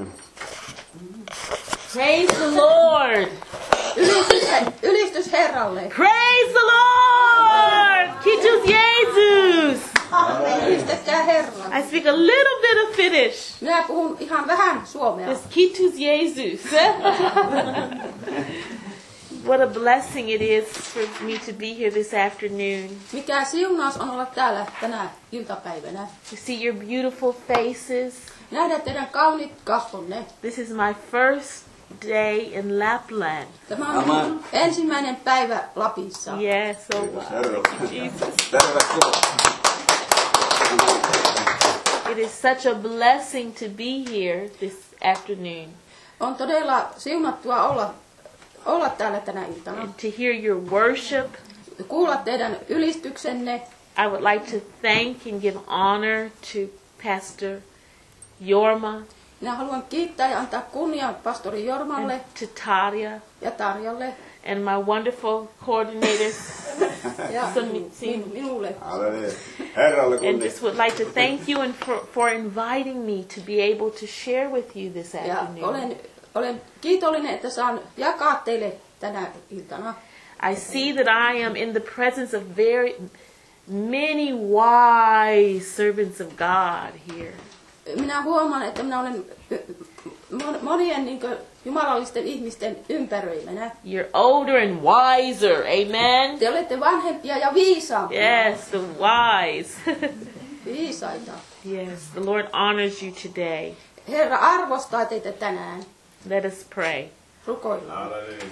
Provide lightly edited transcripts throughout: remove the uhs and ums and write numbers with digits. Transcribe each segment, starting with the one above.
Praise the Lord. Ylistys Herralle. Praise the Lord. Kiitos Jeesus. Ylistetään Herraa. I speak a little bit of Finnish. Minä puhun ihan vähän suomea. It's Kiitos Jeesus. What a blessing it is for me to be here this afternoon. Mikä siunaus on olla täällä tänä iltapäivänä. To see your beautiful faces. Nähdä teidän kauniit kasvonne. This is my first day in Lapland. Tämä on minun ensimmäinen päivä Lapissa. Yes, oh wow. Jesus. It is such a blessing to be here this afternoon. On todella siunattua olla täällä tänä iltana. And to hear your worship. Kuulla teidän ylistyksenne. I would like to thank and give honor to Pastor Jorma. Minä haluan kiittää ja antaa kunniaa pastori Jormalle and to Tarja ja Tarjalle and my wonderful coordinators. ja minulle. And just would like to thank you and for inviting me to be able to share with you this afternoon. Olen kiitollinen, että saan jakaa teille tänä iltana. I see that I am in the presence of very many wise servants of God here. Minä huomaan, että minä olen monien jumalallisten ihmisten ympäröimänä. You're older and wiser, amen? Te olette vanhempia ja viisaampia. Yes, the wise. Viisaita. Yes, the Lord honors you today. Herra arvostaa teitä tänään. Let us pray. Rukoillaan.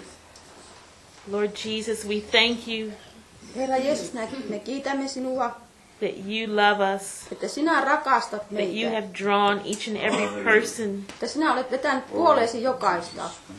Lord Jesus, we thank you. Herra Jeesus, me kiitämme sinua. That you love us. Että sinä rakastat meitä. That you have drawn each and every person. Että sinä olet vetänyt puoleesi jokaista.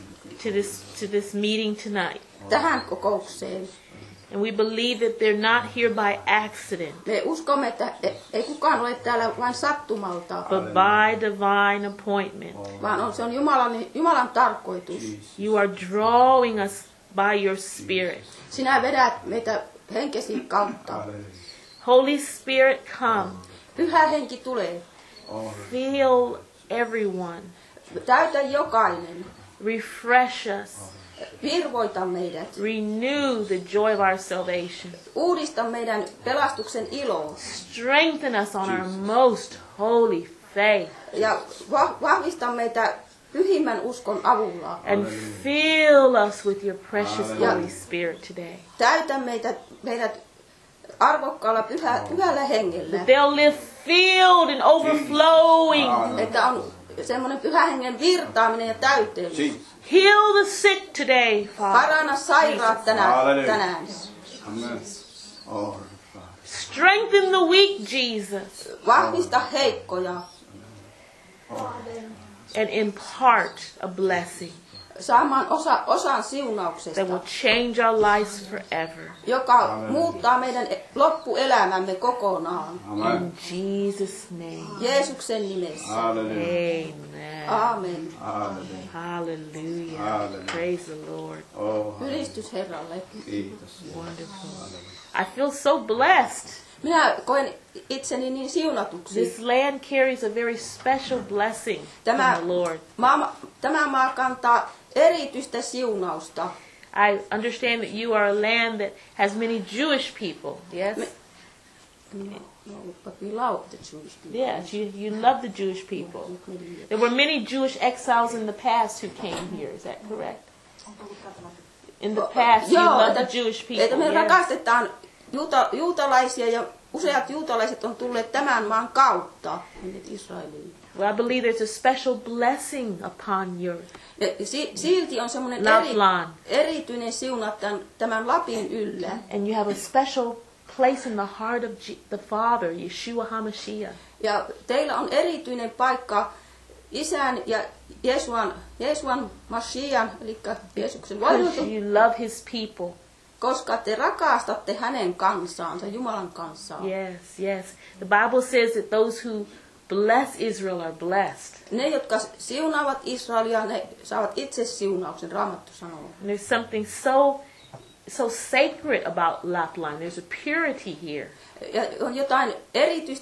To this meeting tonight. Tähän kokoukseen. And we believe that they're not here by accident. Me uskomme, että ei kukaan ole täällä vain sattumalta. But by divine appointment. Vaan se on Jumalan tarkoitus. You are drawing us by your Spirit. Sinä vedät meitä henkesi kautta. Holy Spirit, come. Pyhä henki tulee. Fill everyone. Täytä jokainen. Refresh us. Virvoita meidät. Renew the joy of our salvation. Uudista meidän pelastuksen iloa. Strengthen us on our most holy faith. Ja vahvista meitä pyhimmän uskon avulla. And fill us with your precious Holy Spirit today. Täytä meidät arvokkaalla pyhällä hengellä. They'll live filled and overflowing. Että on semmoinen pyhän hengen virtaaminen ja täyteys. Heal the sick today, Father. Paranna sairaat tänään. Strengthen the weak, Jesus. Vahvista heikkoja. And impart a blessing. Saamaan osan siunauksesta. That will change our lives forever. Joka muuttaa meidän loppuelämämme kokonaan. In Jesus' name. Jeesuksen nimessä. Amen. Amen. Hallelujah. Praise the Lord. Ylistys Herralle. Wonderful. I feel so blessed. Minä koen itseni niin siunatuksi. This land carries a very special blessing from the Lord. Tämä maa kantaa erityistä siunausta. I understand that you are a land that has many Jewish people. Yes? No, but we love the Jewish people. Yes, you love the Jewish people. There were many Jewish exiles in the past who came here. Is that correct? In the past, you loved the Jewish people. Että me rakastetaan juutalaisia ja useat juutalaiset on tulleet tämän maan kautta Israeliin. Well, I believe there's a special blessing upon your silti on semmoinen erityinen siuna tämän Lapin yllä. And you have a special place in the heart of the Father, Yeshua HaMashiach. Ja teillä on erityinen paikka Isän ja Jeesuan Mashian, eli Jeesuksen Because you love his people. Koska te rakastatte hänen kansaansa, Jumalan kansaa. Yes. The Bible says that those who bless Israel are blessed. Ne, jotka siunaavat Israelia, ne saavat itse siunauksen, Raamattu sanoo. And there's something so sacred about Lapland. There's a purity here. Ja on jotain erityistä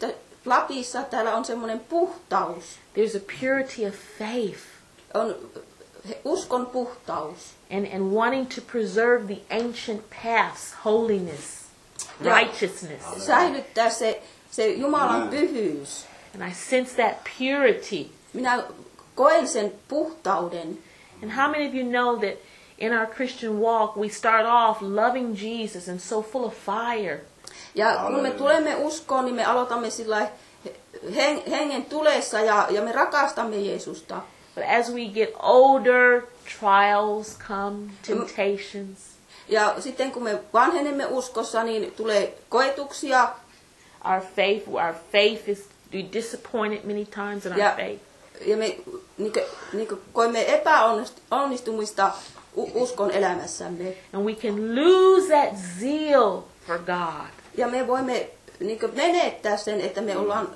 Lapissa täällä on semmoinen puhtaus. There's a purity of faith. On uskon puhtaus. And wanting to preserve the ancient paths, holiness, righteousness. Säilyttää se Jumalan pyhyys. And I sense that purity. Minä koen sen puhtauden. And how many of you know that in our Christian walk we start off loving Jesus and so full of fire? Ja kun me tulemme uskoon, niin me aloitamme sillä hengen tulessa ja me rakastamme Jeesusta. But as we get older, trials come, temptations. Ja sitten kun me vanhenemme uskossa, niin tulee koetuksia. Our faith is we disappointed many times in our faith. Ja me niin koemme epäonnistumista uskon elämässämme. And we can lose that zeal for God. Ja me voimme menettää sen, että me ollaan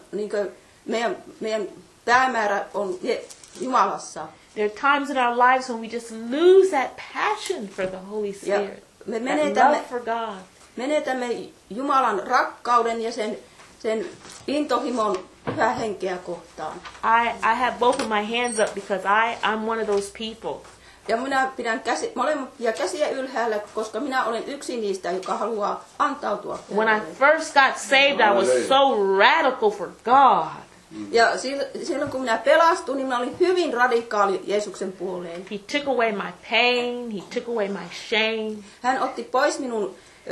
meidän päämäärä on Jumalassa. There are times in our lives when we just lose that passion for the Holy Spirit. Me that love for God. Menetämme Jumalan rakkauden ja sen intohimon pyhää henkeä kohtaan. I have both of my hands up because I'm one of those people. Ja minä pidän molempia käsiä ylhäällä, koska minä olen yksi niistä, joka haluaa antautua. When I first got saved, I was so radical for God. Ja silloin kun minä pelastuin, niin minä olin hyvin radikaali Jeesuksen puoleen. He took away my pain. He took away my shame. Hän otti pois minun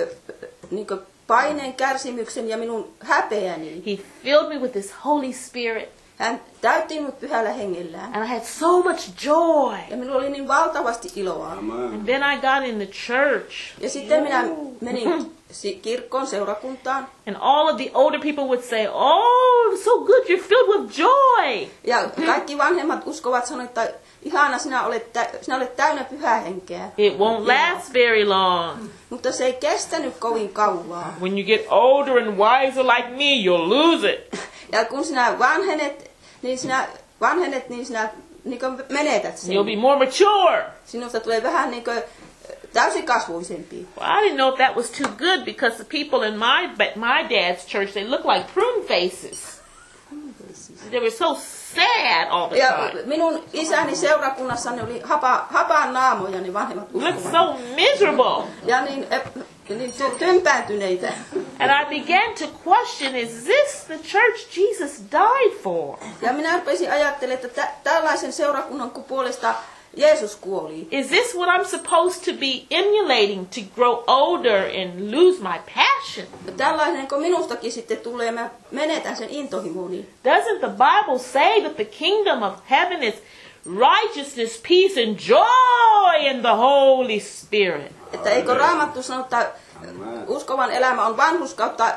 paineen, kärsimyksen ja minun häpeäni. He filled me with His Holy Spirit. Hän täytti minut pyhällä hengellään. And I had so much joy. Ja minulla oli niin valtavasti iloa. And then I got in the church. Ja sitten minä menin kirkkoon, seurakuntaan. And all of the older people would say, "Oh, so good, you're filled with joy." Ja kaikki vanhemmat uskovat sanoivat, että ihana, sinä olet täynnä pyhää henkeä. It won't last very long. Mutta se ei kestänyt kovin kauaa. When you get older and wiser like me, you'll lose it. Ja kun sinä vanhenet, niin sinä menetät sen. You'll be more mature. Sinusta tulee vähän täysikasvuisempi. Well, I didn't know if that was too good because the people in my dad's church, they look like prune faces. They were so sad all the Ja time. minun isäni seurakunnassa ne oli hapaan naamoja, ne vanhemmat Looked uskovat. so miserable. Ja niin tympääntyneitä. And I began to question, is this the church Jesus died for? Ja minä rupesin ajattelemaan, että tällaisen seurakunnan puolesta Jeesus kuoli. Is this what I'm supposed to be emulating to grow older and lose my passion? Tällainen, kun minustakin sitten tulee, mä menetän sen intohimoni. Doesn't the Bible say that the kingdom of heaven is righteousness, peace, and joy in the Holy Spirit? Että eikö Raamattu sano, että uskovan elämä on vanhurskautta,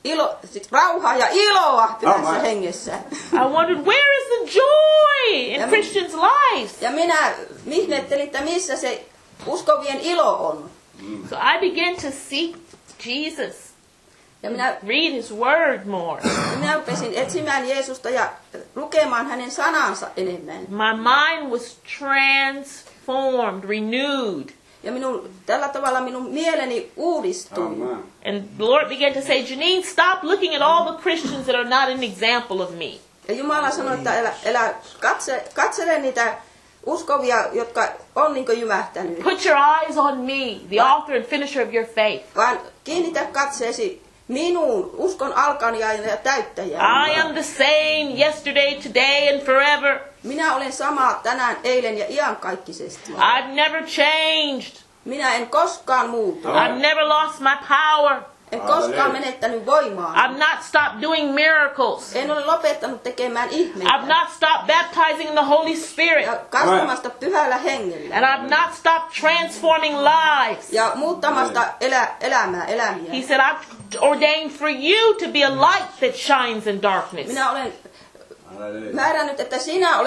rauhaa ja iloa pyhässä hengessä. I wondered, where is the joy in Christians' lives? Ja minä ihmettelin, että missä se uskovien ilo on. So I began to seek Jesus. Ja minä Read His Word more. rupesin etsimään Jeesusta ja lukemaan hänen sanansa enemmän. My mind was transformed, renewed. Ja tällä tavalla minun mieleni uudistui. And the Lord began to say, Janine, stop looking at all the Christians that are not an example of me. Ja Jumala sanoi, että älä katsele niitä uskovia, jotka on niin kuin jymähtänyt. Put your eyes on me, the author and finisher of your faith. Vaan kiinnitä katseesi minuun, uskon alkanijaan ja täyttäjään. I am the same yesterday, today, and forever. Minä olen sama tänään, eilen ja iankaikkisesti. I've never changed. Minä en koskaan muutu. I've never lost my power. En koskaan menettänyt voimaa. I've not stopped doing miracles. En ole lopettanut tekemään ihmeitä. I've not stopped baptizing in the Holy Spirit. Ja kasvamasta pyhällä hengellä. And I've not stopped transforming lives. Ja muuttamasta elämiä. He said, I've ordained for you to be a light that shines in darkness. Minä olen määrännyt, että sinä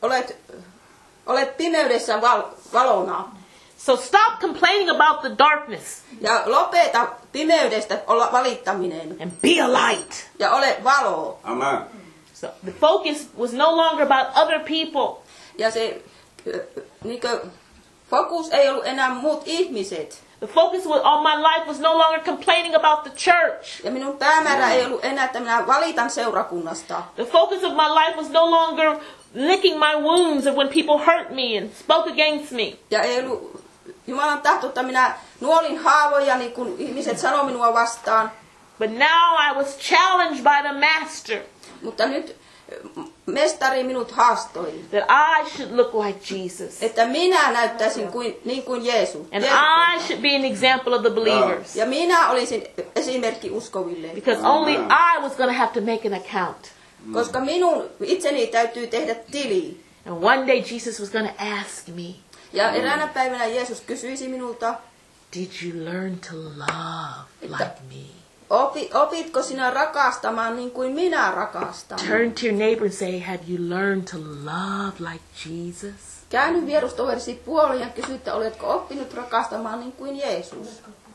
olet pimeydessä valona. So stop complaining about the darkness. Ja lopeta pimeydestä olla valittaminen. And be a light. Ja ole valo. Amen. So the focus was no longer about other people. Ja se fokus ei ollut enää muut ihmiset. The focus on my life was no longer complaining about the church. Ja minun päämäärä ei ollut enää, että minä valitan seurakunnasta. The focus of my life was no longer licking my wounds of when people hurt me and spoke against me. Ja ei ollut Jumalan tahto, että minä nuolin haavojani, kun ihmiset sanoi minua vastaan. But now I was challenged by the master. Mutta nyt mestari minut haastoi. That I should look like Jesus. Että minä näyttäisin niin kuin Jeesus. And I should be an example of the believers. Ja minä olisin esimerkki uskoville. Because only I was going to have to make an account. Koska minun itseni täytyy tehdä tili. And one day Jesus was going to ask me. Ja eräänä päivänä Jeesus kysyisi minulta. Did you learn to love like me? Opitko sinä rakastamaan niin kuin minä rakastan? Turn to your neighbor and say, have you learned to love like Jesus? Käänny vierustoverisi puoleen ja kysy, että oletko oppinut rakastamaan niin kuin Jeesus?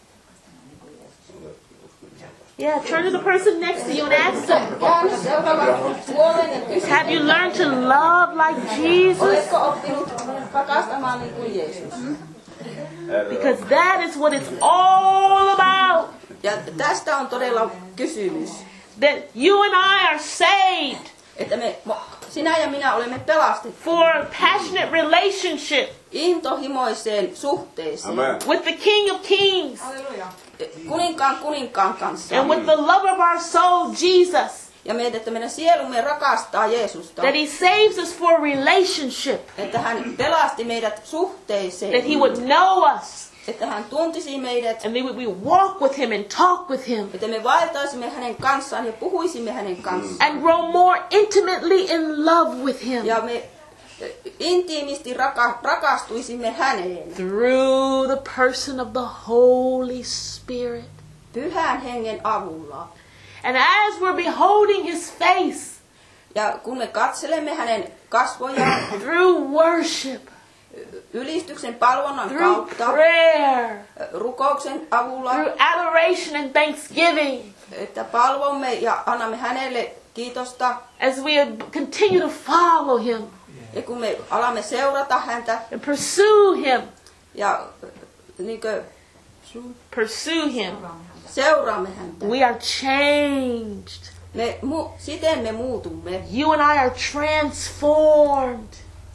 Yeah, turn to the person next to you and ask them, Käänny seuraavan puoleen ja kysy, have you learned to love like Jesus? oletko oppinut rakastamaan niin kuin Jeesus? Because that is what it's all about. Ja tästä on todella kysymys. That you and I are saved Että sinä ja minä olemme pelastettu for a passionate relationship intohimoiseen suhteeseen. Amen. with the King of Kings Kuninkaan kanssa. and with the lover of our soul, Jesus. Ja että meidän sielumme rakastaa Jeesusta. That He saves us for a relationship. Että hän pelasti meidät suhteeseen. That He would know us. Että hän tuntisi meidät. And we walk with Him and talk with Him. Että me vaeltaisimme hänen kanssaan ja puhuisimme hänen kanssaan. And grow more intimately in love with Him. Ja me intiimisti rakastuisimme häneen. Through the person of the Holy Spirit. Pyhän hengen avulla. And as we're beholding His face. Ja kun me katselemme hänen kasvojaan. Through worship. Ylistyksen palvonnan Through kautta. prayer. Rukouksen avulla. Through adoration and thanksgiving. Että palvomme ja annamme hänelle kiitosta. As we continue to follow Him. Ja kun me alamme seurata häntä. And pursue Him. Ja niinkö pursue Him. Seuraamme häntä. We are changed. Siten me muutumme. You and I are transformed.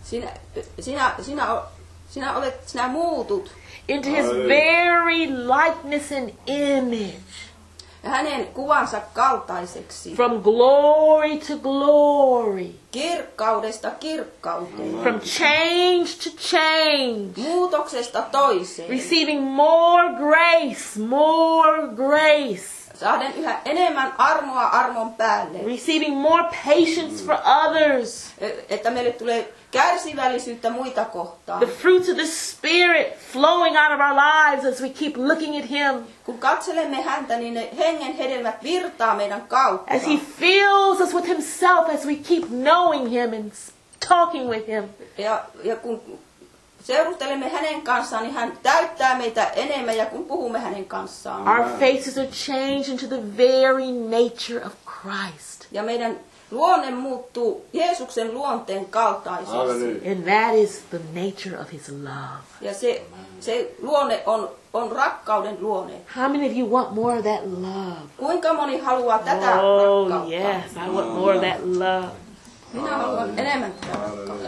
Sinä muutut. Into His very likeness and image. Hänen kuvansa kaltaiseksi. From glory to glory. Kirkkaudesta kirkkauteen. From change to change. Muutoksesta toiseen. Receiving more grace, more grace. Saaden yhä enemmän armoa armon päälle. Receiving more patience for others. Että meille tulee kärsivällisyyttä muita kohtaan. The fruits of the Spirit flowing out of our lives as we keep looking at Him. Kun katselemme häntä, niin ne hengen hedelmät virtaa meidän kautta. As He fills us with Himself as we keep knowing Him and talking with Him. Ja kun seurustelemme hänen kanssaan, niin hän täyttää meitä enemmän ja kun puhumme hänen kanssaan. Our faces are changed into the very nature of Christ. Ja meidän luonne muuttuu Jeesuksen luonteen kaltaiseksi. And that is the nature of His love. Ja se luonne on rakkauden luonne. How many of you want more of that love? Kuinka moni haluaa tätä rakkautta? Oh yes, I want more of that love. Minä haluan enemmän tätä rakkautta.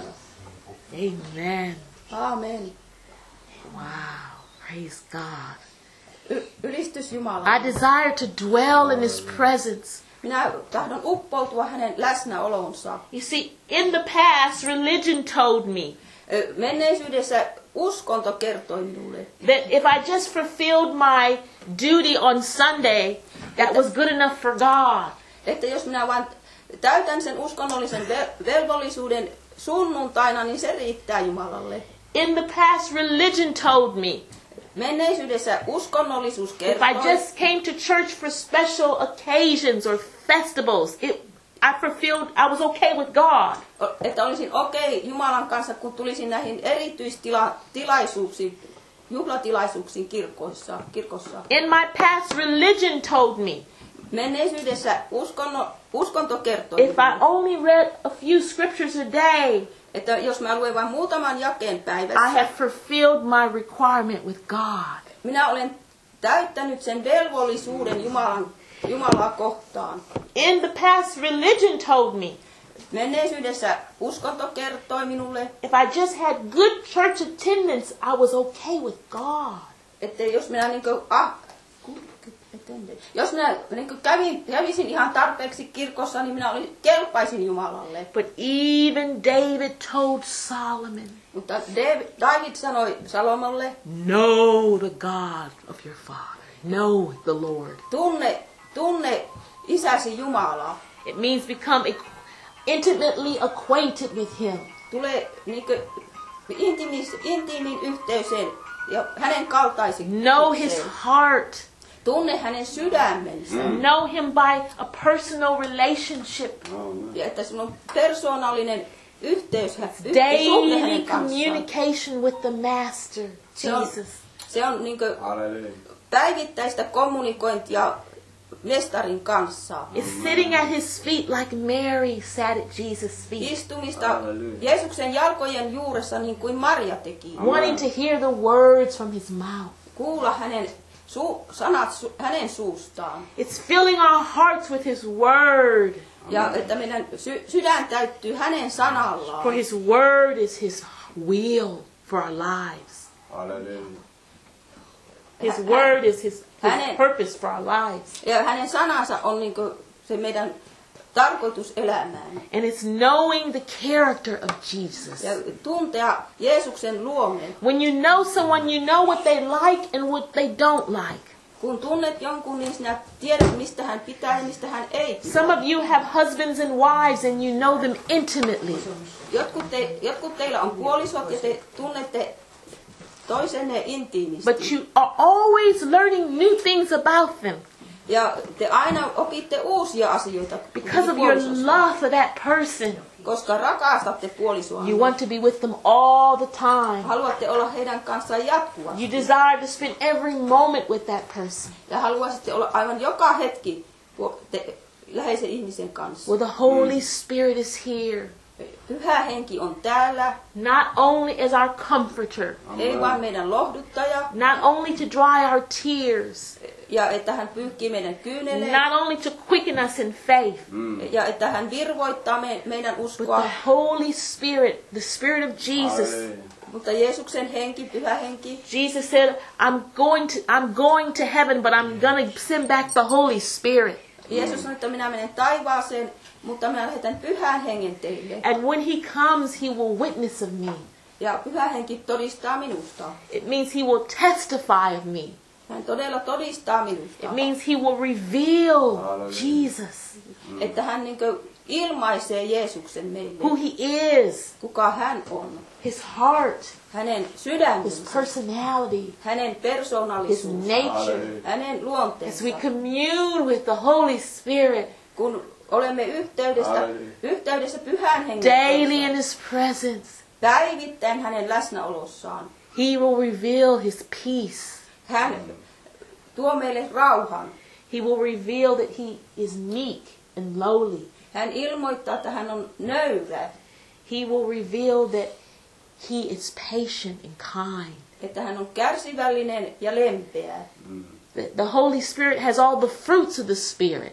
Amen. Amen. Wow. Praise God. Ylistys Jumalaan. I desire to dwell in His presence. Minä tahdon uppoutua hänen läsnäolonsa. You see, in the past, religion told me Menneisyydessä uskonto kertoi minulle, that if I just fulfilled my duty on Sunday, that was good enough for God. että jos minä vain täytän sen uskonnollisen velvollisuuden sunnuntaina, niin se riittää Jumalalle. In the past, religion told me Menneisyydessä uskonnollisuus if kertoi, I just came to church for special occasions or festivals, I was okay with God. että olisin okei Jumalan kanssa, kun tulisin näihin erityistilaisuuksiin, juhlatilaisuuksiin kirkossa. In my past, religion told me Menneisyydessä uskonto kertoi, if I only read a few scriptures a day, että jos mä luen vain muutaman jakeen I päivässä, have fulfilled my requirement with God. minä olen täyttänyt sen velvollisuuden Jumalaa kohtaan. In the past, religion told me, Menneisyydessä uskonto kertoi minulle, if I just had good church attendance, I was okay with God. että jos minä jos minä kävisin ihan tarpeeksi kirkossa, niin minä kelpaisin Jumalalle. But even David told Solomon, Mutta David sanoi Salomolle, know the God of your father. Know the Lord. tunne isäsi Jumalaa. It means become intimately acquainted with him. Tulee intiimin yhteyseen ja hänen kaltaisiksi. Know his heart. Tunne hänen sydämensä. Know him by a personal relationship. Ja että sinulla on persoonallinen yhteys suhde hänen Daily kanssaan. communication with the Master, Jesus. Se on päivittäistä kommunikointia mestarin kanssa. It's sitting at his feet like Mary sat at Jesus' feet. Istumista Jeesuksen jalkojen juuressa niin kuin Maria teki. Wanting to hear the words from his mouth. Kuulla hänen sanat hänen suustaan. It's filling our hearts with his word. Ja että meidän sydän täyttyy hänen sanallaan. For his word is his will for our lives. His word is his purpose for our lives. Ja hänen sanansa on niin kuin se meidän tarkoitus elämään. And it's knowing the character of Jesus. Ja tuntea Jeesuksen luonne. When you know someone, you know what they like and what they don't like. Kun tunnet jonkun, niin sinä tiedät, mistä hän pitää ja mistä hän ei pitää. Some of you have husbands and wives and you know them intimately. Jotkut teillä on puolisot ja te tunnette toisenne intiimisti. But you are always learning new things about them. Ja te aina opitte uusia asioita. Because of your love for that person. Koska rakastatte puolisoa. You want to be with them all the time. Haluatte olla heidän kanssaan jatkuvasti. You desire to spend every moment with that person. Ja haluaisitte olla aivan joka hetki läheisen ihmisen kanssa. Well, the Holy Spirit is here. Pyhä henki on täällä. Not only as our comforter. Ei vain meidän lohduttaja. Not only to dry our tears. Ja että hän pyyhkii meidän kyyneleet. Not only to quicken us in faith. Ja että hän virvoittaa meidän uskoa. But the Holy Spirit, the Spirit of Jesus. Mutta Jeesuksen henki, pyhä henki. Jesus said, I'm going to heaven, but I'm going to send back the Holy Spirit. Jeesus sanoi, että minä menen taivaaseen, mutta minä lähetän pyhän hengen teille. And when he comes, he will witness of me. Ja pyhä henki todistaa minusta. It means he will testify of me. Hän todella todistaa minusta. It means he will reveal Jesus. Että hän ilmaisee Jeesuksen meille. Who he is. Kuka hän on. His heart. Hänen sydämensä. His personality. Hänen persoonallisuus. His nature. Hänen luonteensa. As we commune with the Holy Spirit. Kun olemme yhteydessä pyhän hengen daily in his presence. Päivittäin hänen läsnäolossaan. He will reveal his peace. Hän tuo meille rauhan. He will reveal that he is meek and lowly. Hän ilmoittaa, että hän on nöyrä. He will reveal that he is patient and kind. Että hän on kärsivällinen ja lempeä. The Holy Spirit has all the fruits of the Spirit.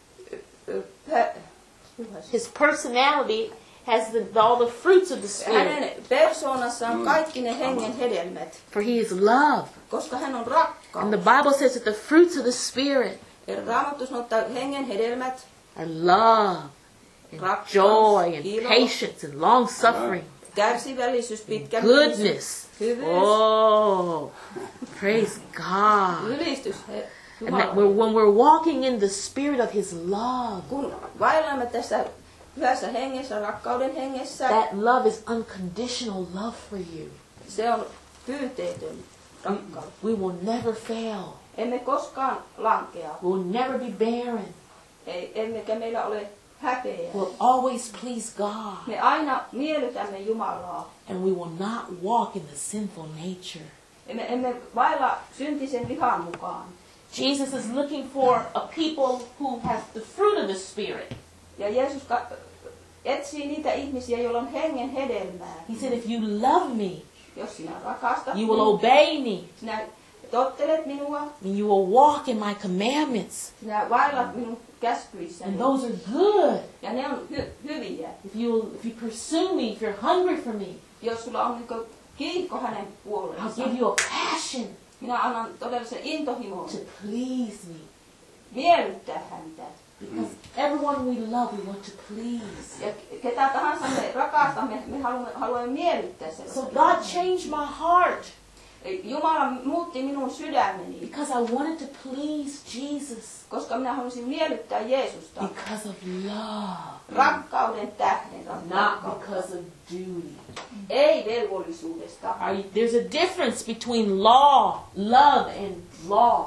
His personality has all the fruits of the Spirit. Hänen persoonassa on kaikki ne hengen hedelmät. For he is love. Koska hän on rakkaus. And the Bible says that the fruits of the Spirit Raamattu sanoo, että hengen hedelmät are love and rakkaus, joy and ilo, patience and long suffering. Kärsivällisyys, pitkämielisyys, goodness. hyvyys. Oh, praise God. Ylistys And that when we're walking in the spirit of his love, kun vaellamme tässä hyvässä hengessä, rakkauden hengessä, that love is unconditional love for you. Se on pyyteetön rakkaus. We will never fail. Emme koskaan lankea. We will never be barren. Emmekä meillä ole häpeää. We'll always please God. Me aina miellytämme Jumalaa. And we will not walk in the sinful nature. Emme vailla syntisen vihan mukaan. Jesus is looking for a people who have the fruit of the Spirit. Ja Jeesus etsii niitä ihmisiä, joilla on hengen hedelmää. He said, if you love me, jos sinä rakastat you will obey me. Sinä tottelet minua, and you will walk in my commandments. sinä vaellat minun käskyissäni. And those are good. Ja ne on hyviä. If you pursue me, if you're hungry for me, Jos sulla on niin kiihko hänen I'll puoleensa, give you a passion minä annan todellisen intohimon to please me. miellyttää häntä. Because everyone we love, we want to please. Ja ketä tahansa me rakastamme, me haluamme miellyttää So sellaista. God changed my heart Jumala muutti minun sydämeni, because I wanted to please Jesus koska minä halusin miellyttää Jeesusta. because of love, Rakkauden tähden, not rakkauden. because of duty. Ei velvollisuudesta. There's a difference between law, love, and law.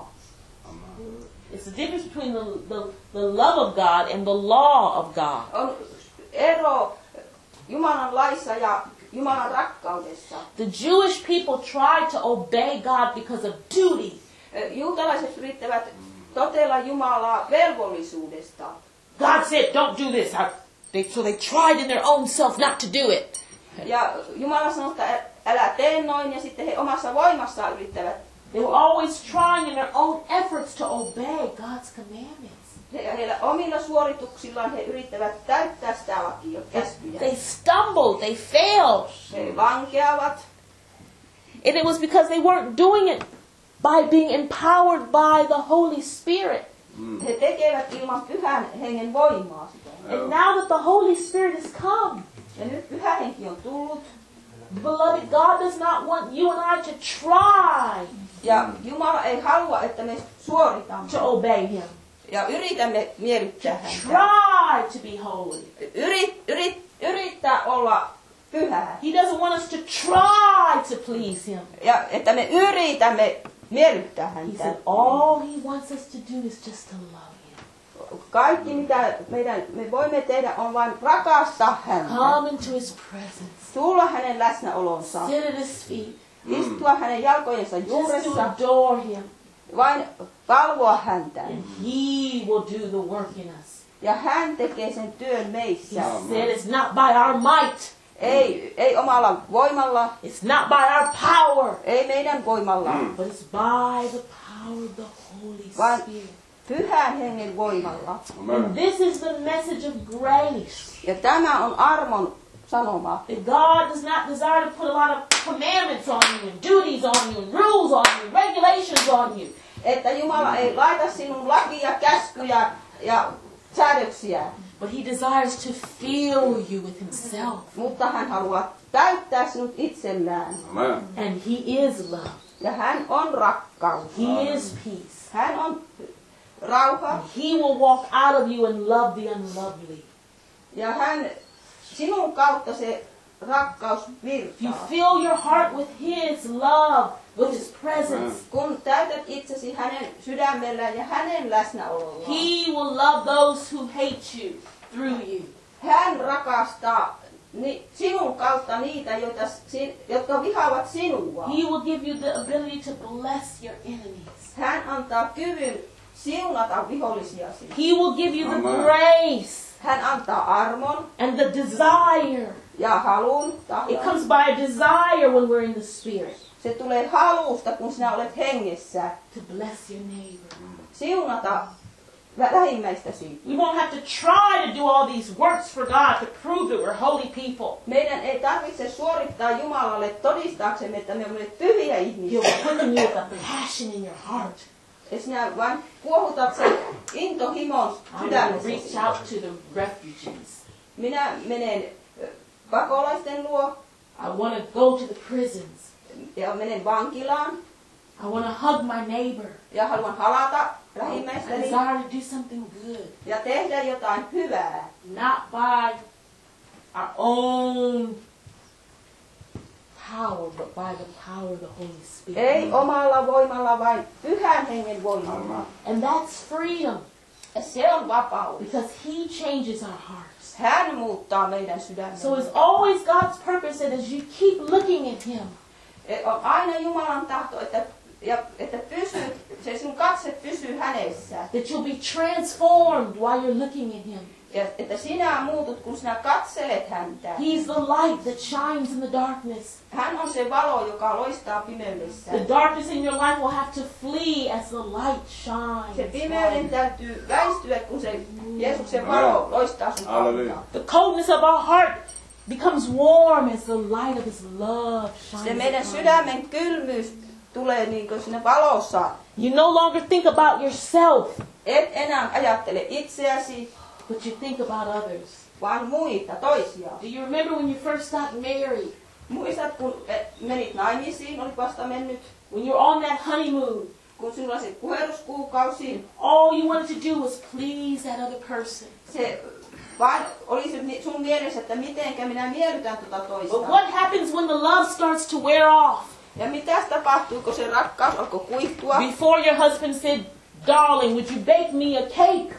It's the difference between the love of God and the law of God. On ero Jumalan laissa ja Jumalan rakkaudessa. The Jewish people tried to obey God because of duty. Juutalaiset yrittävät totella Jumalaa velvollisuudesta. God said, don't do this. So they tried in their own self not to do it. Ja Jumala sanoi, että älä tee noin, ja sitten he omassa voimassaan yrittävät. They were always trying in their own efforts to obey God's commandments. Heillä omilla suorituksillaan he yrittävät täyttää sitä lakia, käskyjä. They stumbled, they failed. He vankeavat. And it was because they weren't doing it by being empowered by the Holy Spirit. He tekevät ilman pyhän hengen voimaa sitä. And now that the Holy Spirit has come, Ja nyt pyhä henki on tullut. beloved, God does not want you and I to try Ja Jumala ei halua, että me suoritamme to obey Him. ja yritämme miellyttää häntä. Try to be holy. Yrittää olla pyhää. He doesn't want us to try to please Him. Ja että me yritämme miellyttää He häntä. said all He wants us to do is just to love Him. Kaikki mitä me voimme tehdä on vain rakastaa häntä. Come into His presence. Tulla hänen läsnäolonsa. Sit at His feet. Istua hänen jalkojensa Just to juuressa. adore Him. Vain valvoa häntä. And He will do the work in us. Ja hän tekee sen työn He meissä. said it's not by our might. Ei omalla voimalla. It's not by our power. Ei meidän voimalla. But it's by the power of the Holy Vaan Spirit. pyhän hengen voimalla. And this is the message of grace. Ja tämä on armon sanoma. That God does not desire to put a lot of commandments on you, and duties on you, and rules on you, and regulations on you. Että Jumala ei laita sinun lakia, käskyjä ja säädöksiä. But He desires to fill you with Himself. Mutta hän haluaa täyttää sinut itsellään. And He is love. Ja hän on rakkaus. He is peace. Hän on rauha. He will walk out of you and love the unlovely. Ja sinun kautta se rakkaus You virtaa. fill your heart with His love, with His presence. Kun täytät itsesi hänen sydämellään ja hänen läsnäolollaan. He will love those who hate you through you. Hän rakastaa sinun kautta niitä, jotka vihaavat sinua. He will give you the ability to bless your enemies. Hän antaa kyvyn siunata vihollisiasi. He will give you the grace Hän antaa armon and the desire. ja halun. It Tahdon. comes by a desire when we're in the Spirit Se tulee halusta, kun sinä olet hengessä. to bless your neighbor. Siunata lähimmäistäsi. We won't have to try to do all these works for God to prove that we're holy people. Meidän ei tarvitse suorittaa Jumalalle todistaaksemme, että me olemme pyhiä He'll ihmisiä. quicken you with a passion in your heart. Ja sinä vain kuohutat sen intohimon I'm going to reach sydämessäsi. out to the refugees. Minä menen pakolaisten luo I want to go to the prisons. ja menen vankilaan I want to hug my neighbor. ja haluan halata I lähimmäistäni desire to do something good. ja tehdä jotain hyvää. Not by our own power, but by the power of the Holy Spirit. Ei omalla voimalla, vain pyhän hengen voimalla. And that's freedom, Ja se on vapaus. because He changes our hearts. Hän muuttaa meidän So sydämemme. it's always God's purpose that as you keep looking at Him, On aina Jumalan tahto, että se sinun katse pysyy hänessä. that you'll be transformed while you're looking at Him. Ja että sinä muutut, kun sinä katselet häntä. He's the light that shines in the darkness. Hän on se valo, joka loistaa pimeydessä. The darkness in your life will have to flee as the light shines. Se pimeyden täytyy väistyä, kun se Jeesuksen valo loistaa sun kautta. The coldness of our heart becomes warm as the light of His love shines. Se meidän sydämen kylmyys tulee niin kuin sinne valossa. You no longer think about yourself, Et enää ajattele itseäsi, but you think about others. vaan muita, toisia. Do you remember when you first got married? Muistat, kun menit naimisiin, olit vasta mennyt, When you're on that honeymoon, kun sinulla oli se kuheruskuukausi, all you wanted to do was please that other person. se vaan oli se sun mielessä, että mitenkä minä miellytän tuota toista. But what happens when the love starts to wear off? Ja mitäs tapahtui, kun se rakkaus alkoi kuihtua? Before your husband said, darling, would you bake me a cake?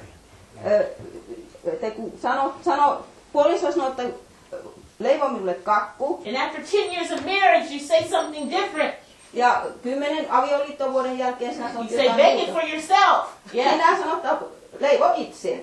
Kun puoliso sanoi, että leivo minulle kakku. And after 10 years of marriage, you say something different. Ja 10 avioliittovuoden jälkeen sinä You sanot say, jotain bake it muuta. for yourself. Yeah. Sinä sanot, että leivo itse.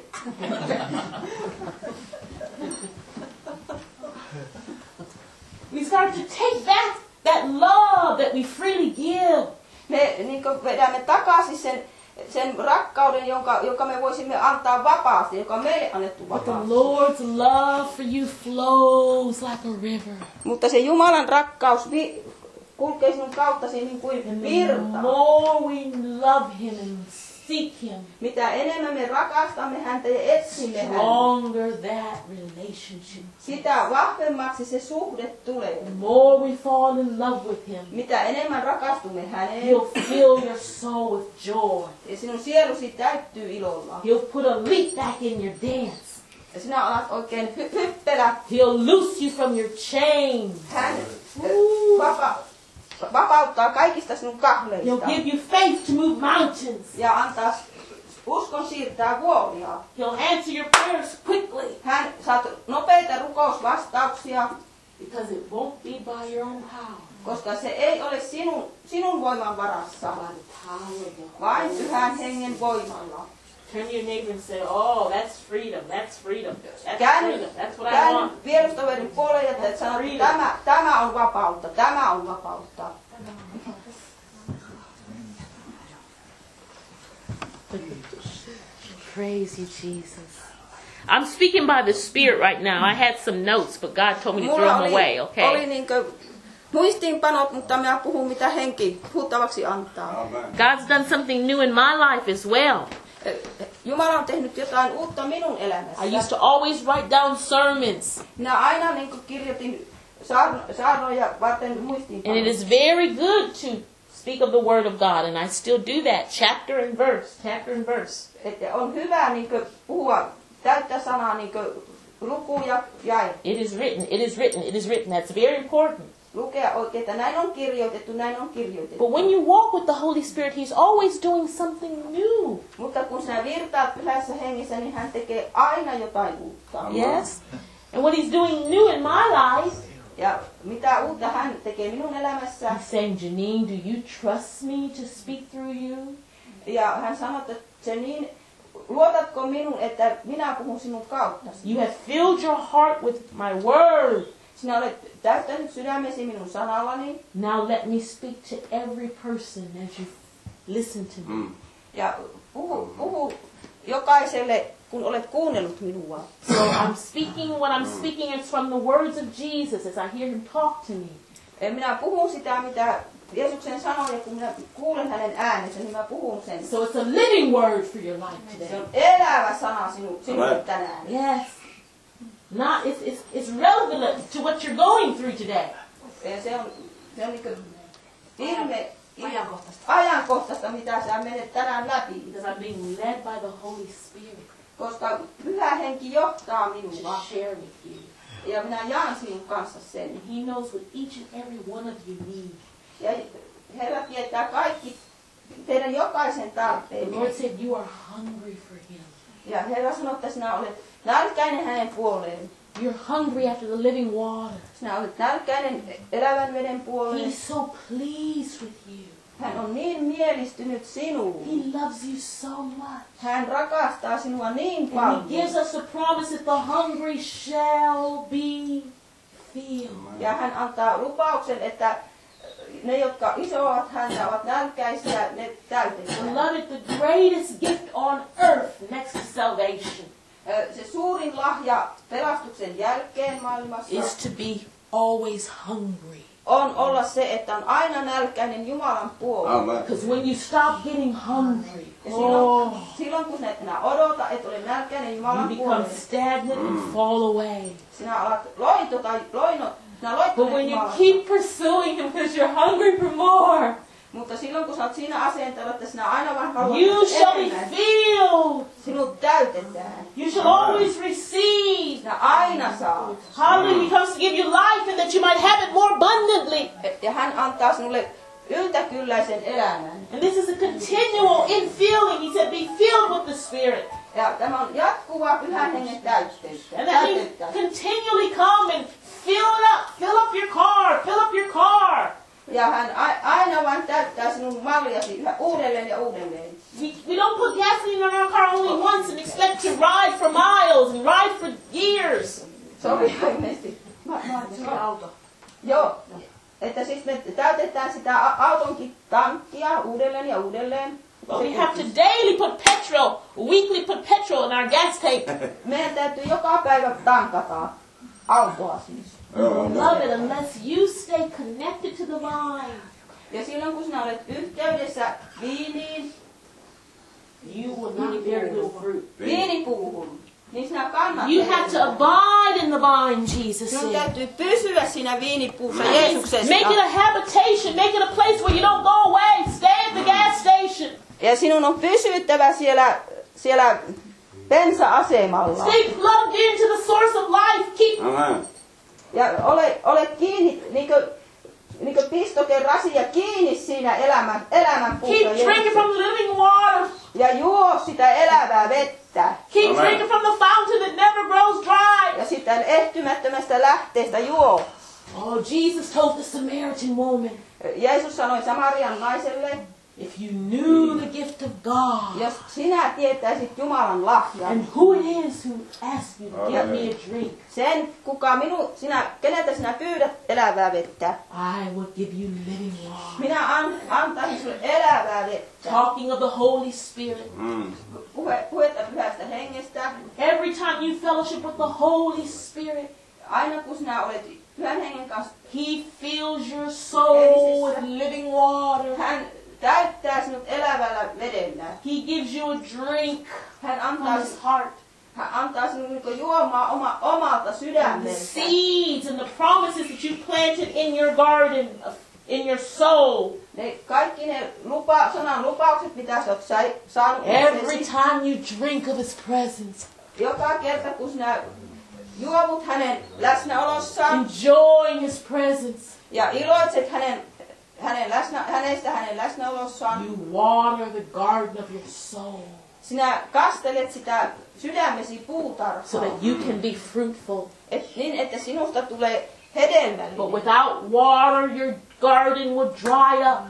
We start to take back that love that we freely give. Me niin vedämme takaisin sen rakkauden, jonka me voisimme antaa vapaasti, joka on meille annettu But the vapaasti. Lord's love for you flows like a river. Mutta se Jumalan rakkaus kulkee sinun kauttasi niin kuin And the virta. more we love Him and seek Him, Mitä enemmän me rakastamme häntä ja etsimme häntä, stronger that relationship. sitä vahvemmaksi se suhde tulee. The more we fall in love with Him, Mitä enemmän rakastumme häneen, He'll fill your soul with joy. ja sinun sielusi täyttyy ilolla. He'll put a leap back in your dance. Ja sinä alat oikein hyppelä. He'll loose you from your chains. Hän vapauttaa kaikista sinun He'll kahleista. give you faith to move mountains. Ja antaa uskon siirtää vuoria. He'll answer your prayers quickly Hän saat nopeita rukousvastauksia, because it won't be by your own power, koska se ei ole sinun voiman varassa, by the power of the vain Holy Pyhän Spirit. Hengen voimalla. Turn to your neighbor and say, "Oh, that's freedom. That's freedom. That's Käänny freedom. That's what I want." vierustoverin puolelle ja sanot, että tämä on vapautta, tämä on vapautta. Praise you, Jesus. I'm speaking by the Spirit right now. I had some notes, but God told me to throw Mulla them away. oli Okay. niinkö muistiinpanot, mutta minä puhun mitä henki puhuttavaksi antaa. God's done something new in my life as well. Jumala on tehnyt jotain uutta minun I elämässäni. used to always write down sermons, Minä aina niin kirjoitin saarnoja varten and it muistiinpanoja. is very good to speak of the Word of God, and I still do that, chapter and verse. Että on hyvä niin puhua täyttä sanaa, niin lukuja ja It is written, it is written, it is written. That's very important. lukea oikein, että näin on kirjoitettu, näin on kirjoitettu. But when you walk with the Holy Spirit, He's always doing something new. Mutta kun sinä virtaat Pyhässä Hengessä, niin hän tekee aina jotain uutta. Yes? And what He's doing new in my life, Ja mitä uutta hän tekee minun elämässä. He's saying, Janine, do you trust me to speak through you? Ja hän sanoi, että se niin, luotatko minun, että minä puhun sinun kauttasi. You have filled your heart with my word. Sinä olet täyttänyt sydämesi minun sanallani. Now let me speak to every person as you listen to me. Ja puhu jokaiselle, kun olet kuunnellut minua. So I'm speaking, what I'm speaking is from the words of Jesus as I hear Him talk to me. Minä puhun sitä, mitä Jeesuksen sanoi, ja kun minä kuulen hänen äänensä, niin mä puhun sen. So it's a living word for your life Se today. on elävä sana sinulle tänään. Yes. Not, it's relevant to what you're going through today. Ja se on niin kuin ajankohtaista, mitä sä menet tänään läpi. Because I'm being led by the Holy Spirit Koska Pyhä Henki johtaa to minua. share with you. Ja minä jaan sinun kanssa sen. And He knows what each and every one of you need. Ja Herra tietää kaikki teidän jokaisen The tarpeen. Lord said you are hungry for Him. Ja Herra sanoi, että sinä olet nälkäinen hänen puoleen. You're hungry after the living water. Sinä olet nälkäinen elävän veden puoleen. He's so pleased with you. Hän on niin mielistynyt sinuun. He loves you so much. Hän rakastaa sinua niin And paljon. he gives us a promise that the hungry shall be filled. Ja hän antaa lupauksen, että ne, jotka isoavat häntä, ovat nälkäisiä, ne täytetään. Beloved, the greatest gift on earth next to salvation Se suurin lahja pelastuksen jälkeen maailmassa is to be always hungry. on olla se, että on aina nälkäinen Jumalan puolella. Because when you stop getting hungry, Ja oh, silloin kun et enää odota, et ole nälkäinen you Jumalan become puolella, stagnant and fall away. sinä alat sinä But when loittuneet you Jumalasta. keep pursuing him because you're hungry for more, Mutta silloin kun sä oot siinä asenteella, että sinä aina vaan haluat you shall be enemmän, filled. sinut täytetään. You shall always receive. Sinä aina saat. Hallelujah. He comes to give you life and that you might have it more abundantly. Ja hän antaa sinulle yltäkylläisen elämän. And this is a continual infilling. He said, be filled with the Spirit. Ja tämä on jatkuvaa pyhän hengen täytteyttä. And that means continually come and fill up your car, fill up your car. Ja hän aina vain täyttää sinun maljasi yhä uudelleen ja uudelleen. We don't put gasoline in our car only once and expect to ride for miles and ride for years. Sovi ilmeisesti. Auto. Joo. Että siis me täytetään sitä autonkin tankkia uudelleen ja uudelleen. But we have to daily put petrol, weekly put petrol in our gas tank. Meidän täytyy joka päivä tankata autoa siis. Beloved, unless you stay connected to the vine, Ja silloin kun sinä olet yhteydessä viiniin, you will not bear good fruit. viinipuuhun, niin sinä kannat. You have to abide in the vine, Jesus Sinun said. täytyy pysyä siinä viinipuussa Jeesuksessa. Make it a habitation, make it a place where you don't go away. Stay at the gas station. Ja sinun on pysyttävä siellä bensa-asemalla. Stay plugged into the source of life. Keep Ja ole kiinni, niin kuin pistoken rasia kiinni siinä elämän puussa. drinking from the living water. Ja juo sitä elävää vettä. Keep drinking from the fountain that never grows dry. Ja sitä ehtymättömästä lähteestä juo. Oh, Jesus told the Samaritan woman, Jeesus sanoi Samarian naiselle, if you knew the gift of God jos sinä tietäisit Jumalan lahjan, and who it is who asked you to give me a drink, sen keneltä sinä pyydät elävää vettä, I will give you living water. minä antaisin sinulle elävää vettä. Talking of the Holy Spirit. Puhetta pyhästä hengestä. Every time you fellowship with the Holy Spirit, Aina kun sinä olet pyhän hengen kanssa, He fills your soul with living water. hän täyttää sinut elävällä vedellä. He gives you a drink Hän from antaa, His heart. hän antaa sinulle niin juomaa omalta The sydämeltä. seeds and the promises that you planted in your garden, in your soul. Kaikki ne sanan lupaukset, mitä sä oot saanut Every itsellesi, time you drink of His presence, joka kerta kun sinä juovut hänen läsnäolossaan enjoying His presence, ja iloitset hänestä hänen läsnäolossaan, you water the garden of your soul sinä kastelet sitä sydämesi so puutarhaa, that you can be fruitful. niin että sinusta tulee hedelmällinen. But without water, your garden would dry up.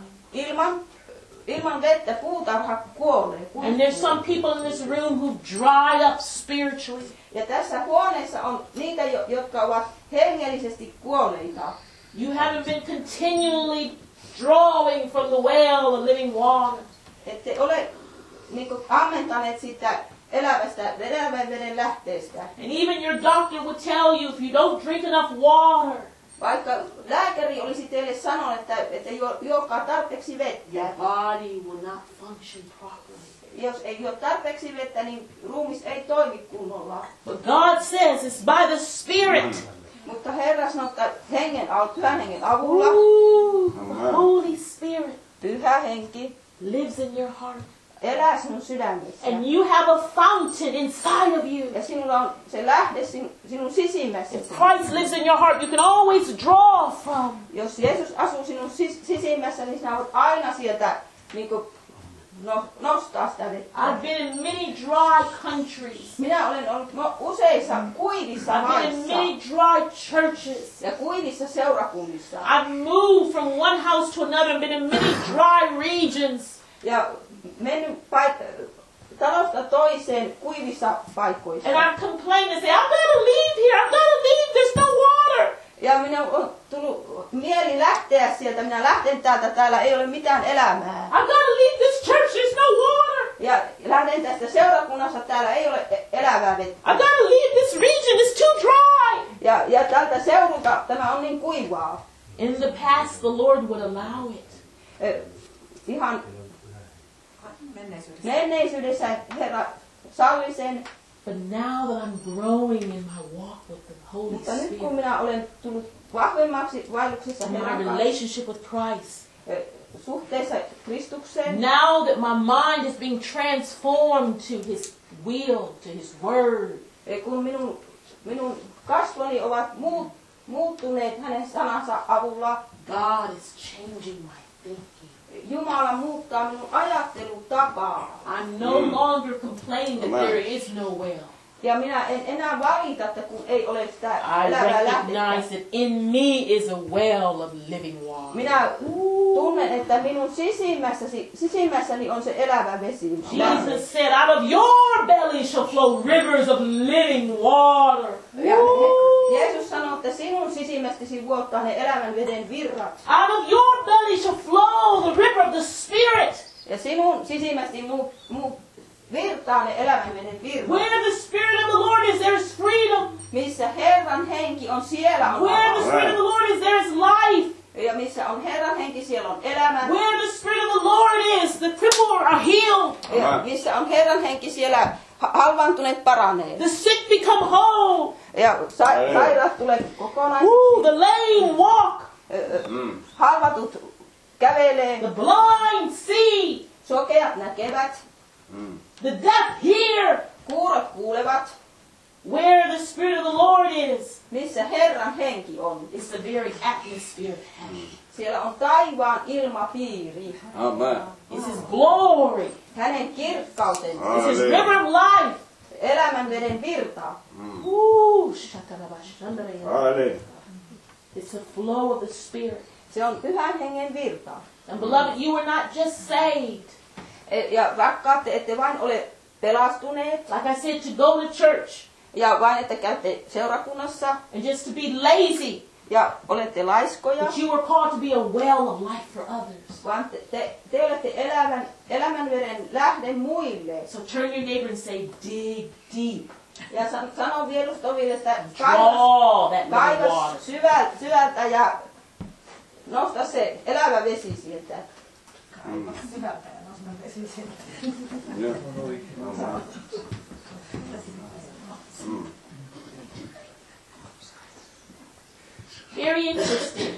Ilman vettä puutarha kuolee. And there's some people in this room who dry up spiritually. Ja tässä huoneessa on niitä, jotka ovat hengellisesti kuolleita. You haven't been continually drawing from the well of living water. Ette ole ammentaneet siitä elävän veden lähteestä. And even your doctor would tell you if you don't drink enough water, Vaikka lääkäri olisi teille sanonut, että juokaa tarpeeksi vettä. your body will not function properly. Jos ei juo tarpeeksi vettä, niin ruumis ei toimi kunnolla. But God says it's by the Spirit. Mutta Herra sanoo, että pyhän hengen avulla Ooh, the Holy Spirit pyhä henki lives in your heart. elää sinun sydämessä. And you have a fountain inside of you. Ja sinulla on se lähde sinun sisimmässäsi. If Christ lives in your heart, you can always draw from. Jos Jeesus asuu sinun sisimmässä, niin sinä voit aina sieltä nostaa sitä vettä. I've been in many dry countries. Minä olen ollut useissa kuivissa I've been in maissa many dry churches. ja kuivissa seurakunnissa. I've moved from one house to another and been in many dry regions. Ja mennyt talosta toiseen kuivissa paikoissa. And I've complained and said, I've got to leave here. I've got to leave. There's no water. Ja minä on tullut mieli lähteä sieltä. Minä lähten täältä. Täällä ei ole mitään elämää. I've got to leave this church. There's no water. Ja lähden tästä seurakunnasta. Täällä ei ole elävää vettä. I've got to leave this region. It's too dry. Ja tältä seudulta tämä on niin kuivaa. In the past, the Lord would allow it. Ihan menneisyydessä Herra salli sen. But now that I'm growing in my walk with the Holy Mutta nyt kun Spirit, minä olen tullut vahvemmaksi vaelluksessa in my Herran kanssa, relationship with Christ, suhteessa Kristukseen, now that my mind is being transformed to His will, to His word, kun minun kasvoni ovat muuttuneet hänen sanansa avulla, God is changing my thinking. Jumala muuttaa minun ajattelutapaa. I'm no longer complaining that there is no well. Ja minä en enää valita, että kun ei ole sitä I elävää recognize lähdettä. that in me is a well of living water. Minä tunnen, että minun sisimmässäni on se elävä vesi. Jesus said, out of your belly shall flow rivers of living water. Ja Jeesus sanoi, että sinun sisimmästäsi vuottaa ne elävän veden virrat. Out of your belly shall flow the river of the Spirit. Ja sinun sisimmästi virtaa ne elävän veden virrat. Where the Spirit of the Lord is, there is freedom. Missä Herran henki on, siellä on Where the vapaus. Spirit of the Lord is, there is life. Ja missä on Herran henki, siellä on elämä. Where the Spirit of the Lord is, the crippled are healed. Ja missä on Herran henki, siellä halvaantuneet paranee. The sick become whole. Ja sairaat tulee kokonaisesti. The lame walk. Halvatut kävelee. The blind see. Sokeat näkevät. The deaf hear. Kuurot kuulevat. Where the Spirit of the Lord is, Missä Herran henki on. it's the very atmosphere of heaven. Siellä on taivaan ilmapiiri. Amen. It's His glory. Hänen kirkkautensa. It's His river of life. Elämän veden virta. Amen. It's a flow of the Spirit. Se on pyhän hengen virta. And beloved, you were not just saved, Ja rakkaat, te ette vain ole pelastuneet. like I said, to go to church Ja vain, että käytte seurakunnassa. and just to be lazy, Ja olette laiskoja. but you were called to be a well of life for others. Vaan te olette elämän veden lähde muille. So turn your neighbor and say, dig deep. Ja sano vierustoville, että Draw that living kaivas water. syvältä ja nosta se elävä vesi sieltä. Yeah. Very interesting.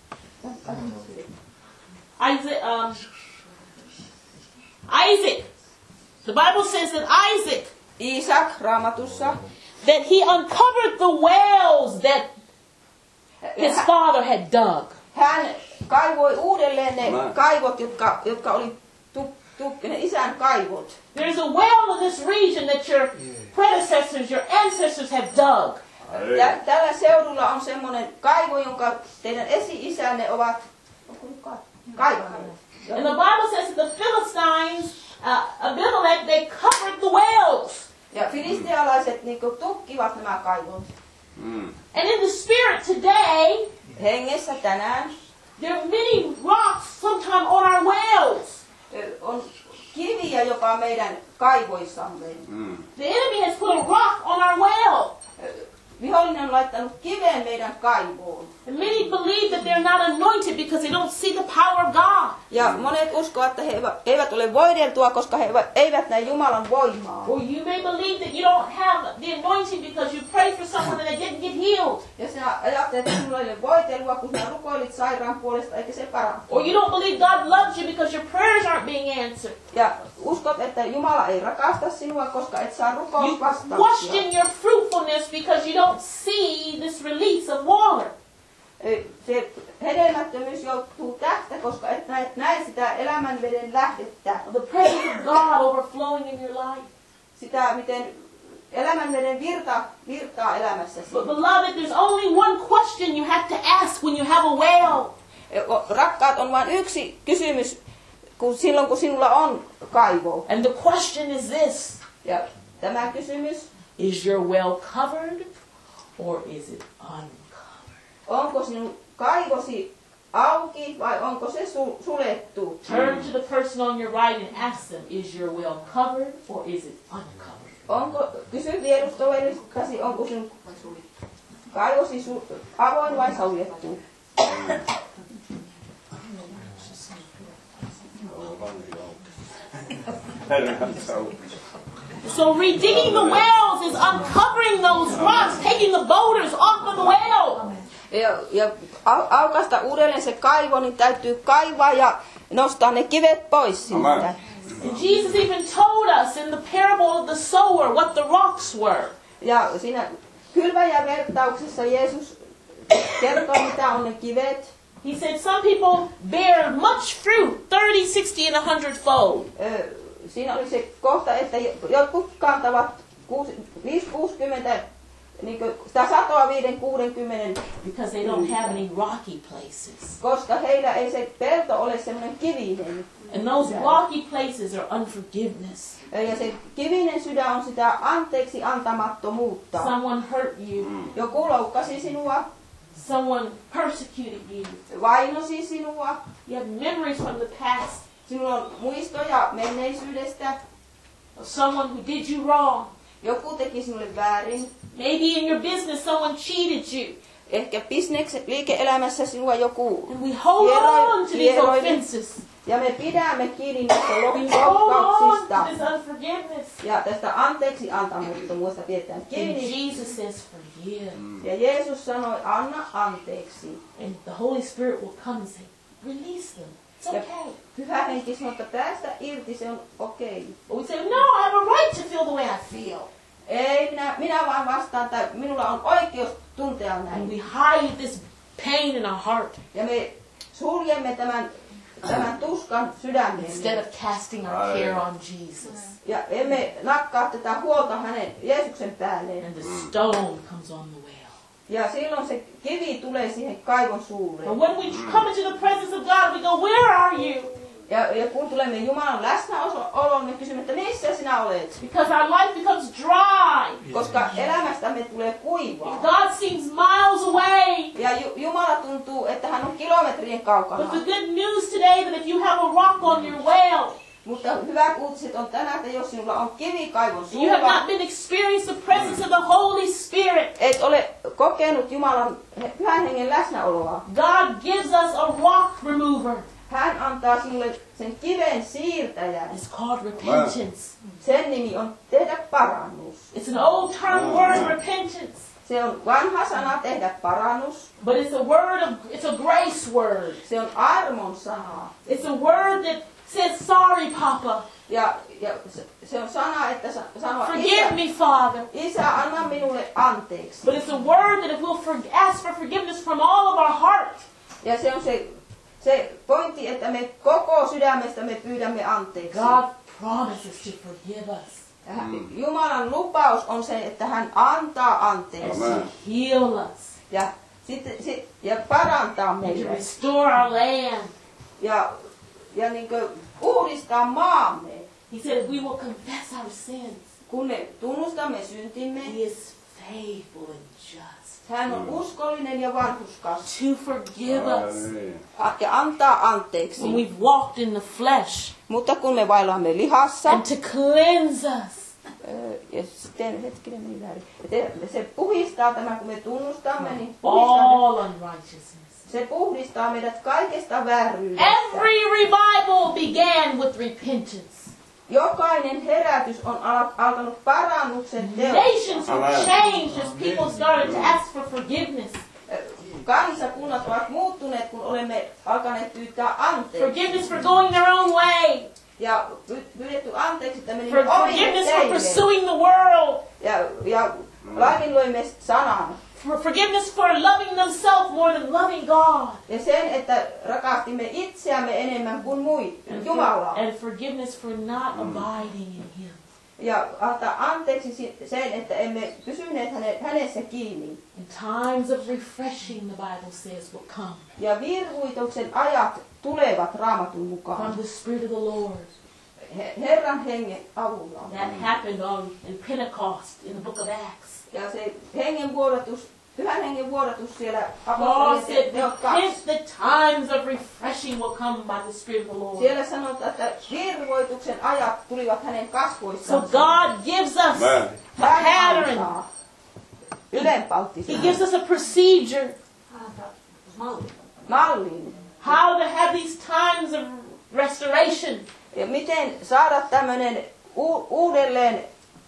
Isaac. The Bible says that Isaac, Iisak Raamatussa, that he uncovered the wells that his father had dug. hän kaivoi uudelleen ne Amen. kaivot, jotka oli ne isän kaivot. There's a well in this region that your predecessors, your ancestors have dug. Tällä seudulla on semmoinen kaivo, jonka teidän esi-isänne ovat kaivaneet. And the Bible says that the Philistines, Abimelech, they covered the wells. Ja filistealaiset niinku tukkivat nämä kaivot. And in the spirit today, Hengessä tänään there are many rocks sometimes on our wells. on kiviä jopa meidän kaivoissamme. The enemy has put a rock on our well. Vihollinen on laittanut kiveen meidän kaivoon. And many believe that they're not anointed because they don't see the power of God. Ja monet uskovat, että he eivät ole voideltua, koska he eivät näe Jumalan voimaa. Or you may believe that you don't have the anointing because you prayed for someone and they didn't get healed. Ja sinä ajattelet, että sinulla ei ole voitelua, kun sinä rukoilit sairaan puolesta, eikä se parantu. Or you don't believe God loves you because your prayers aren't being answered. Ja uskot, että Jumala ei rakasta sinua, koska et saa You rukousvastauksia. question your fruitfulness because you don't see this release of water. Se hedelmättömyys joutuu tästä, koska et näe sitä elämänveden lähdettä. The presence of God overflowing in your life. Sitä, miten elämänveden virtaa elämässäsi. But beloved, there's only one question you have to ask when you have a well. Rakkaat, on vain yksi kysymys silloin, kun sinulla on kaivo. And the question is this. Ja tämä kysymys, is your well covered or is it uncovered? Onko sinun kaivosi auki vai onko se suljettu? Turn to the person on your right and ask them, is your well covered or is it uncovered? Kysy vierustoveristasi, onko sinun kaivosi avoin vai suljettu? So redigging the wells is uncovering those rocks, taking the boulders off of the well. Ja aukaista uudelleen se kaivo, niin täytyy kaivaa ja nostaa ne kivet pois siitä. And Jesus even told us in the parable of the sower what the rocks were. Ja siinä kylväjävertauksessa Jeesus kertoo, mitä on ne kivet. He said some people bear much fruit, 30, 60 and 100-fold. Siinä oli se kohta, että jotkut kantavat 5-60, niin sitä satoa 5-60. Because they don't have any rocky places. Koska heillä ei se pelto ole semmoinen kivinen. And those rocky places are unforgiveness. Ja se kivinen sydän on sitä anteeksi antamattomuutta. Someone hurt you. Joku loukkasi sinua. Someone persecuted you. Vainosi sinua. You have memories from the past. Sinulla on muistoja menneisyydestä. Of someone who did you wrong. Joku teki sinulle väärin. Maybe in your business someone cheated you. Ehkä liike-elämässä sinua joku And we hold on to these offenses. Ja me pidämme kiinni näistä We hold on loukkauksista. to this unforgiveness. Ja tästä anteeksi antamattomuudesta pidetään And kiinni. Jesus says, forgive. Ja Jeesus sanoi, anna anteeksi. And the Holy Spirit will come and say, release them. It's Ja okay. Pyhä Henki sanoi, että päästä irti, se on okei. But we say, no, I have a right to feel the way I feel. Ei, minä vaan vastaan, että minulla on oikeus tuntea And näin. we hide this pain in our heart Ja me suljemme tämän tuskan instead sydämeen. of casting our care on Jesus. Ja emme nakkaa tätä huolta hänen Jeesuksen päälleen. And the stone comes on the well. Ja silloin se kivi tulee siihen kaivon suulle. But when we come into the presence of God, we go, where are you? Ja kun tulemme Jumalan läsnäoloon, me kysymme, että missä sinä olet? Because our life becomes dry. Koska elämästämme tulee kuivaa. God seems miles away. Ja Jumala tuntuu, että hän on kilometrien kaukana. But the good news today that if you have a rock on your well, Mutta hyvät uutiset on tänään, että jos sinulla on kivi kaivon you have suulla, not been experienced the presence of the Holy Spirit. et ole kokenut Jumalan Pyhän Hengen läsnäoloa. God gives us a rock remover. Hän antaa sinulle sen kiven siirtäjän. It's called repentance. Sen nimi on tehdä parannus. It's an old term word, repentance. Se on vanha sana tehdä parannus. But it's a word of, it's a grace word. Se on armon sana. It's a word that says, sorry, Papa. Ja se on sana, että sanoo, Forgive me, Father. Isä, anna minulle anteeksi. But it's a word that if we'll ask for forgiveness from all of our heart, Ja se on se pointti, että me koko sydämestä me pyydämme anteeksi. God promises to forgive us, Jumalan lupaus on se, että hän antaa anteeksi. Amen. heal us, Ja parantaa and to meitä. restore our land. Ja niin kuin uudistaa maamme. He said if we will confess our sins, Kun me tunnustamme syntimme, He is faithful and just hän on uskollinen ja vanhurskas. to forgive us Ja antaa anteeksi. when we've walked in the flesh, Mutta kun me vaellaamme lihassa, and to cleanse us. ja sitten hetkinen meni väärin. Se puhdistaa tämän, kun me tunnustamme, niin puhdistaa, All unrighteousness. se puhdistaa meidät kaikesta vääryydestä. Every revival began with repentance. Jokainen herätys on alkanut parannuksen Nations teosta. were changed as people started to ask for forgiveness. Kansakunnat ovat muuttuneet, kun olemme alkaneet pyytää anteeksi. Forgiveness for going their own way. Ja pyydetty anteeksi, että menimme omille Forgiveness for teille. pursuing the world. Ja laiminloimme sanan. Forgiveness for loving themselves more than loving God. Ja sen, että rakastimme itseämme enemmän kuin Jumalaa. And forgiveness for not abiding in Him. Ja antaa anteeksi sen, että emme pysyneet hänessä kiinni. In times of refreshing, the Bible says, will come. Ja virvuituksen ajat tulevat Raamatun From mukaan. the Spirit of the Lord. Herran hengen avulla. That happened in Pentecost in the book of Acts. Ja se pyhän hengen vuodatus siellä Paul said, apostolien hence the times of refreshing will come by the Spirit of the Lord. siellä sanotaan, että virvoituksen ajat tulivat hänen So kasvoissaan. God gives us Amen. a pattern. Ylenpaltti He gives us a procedure mallin. how to have these times of restoration. Ja miten saada tämmöinen uudelleen,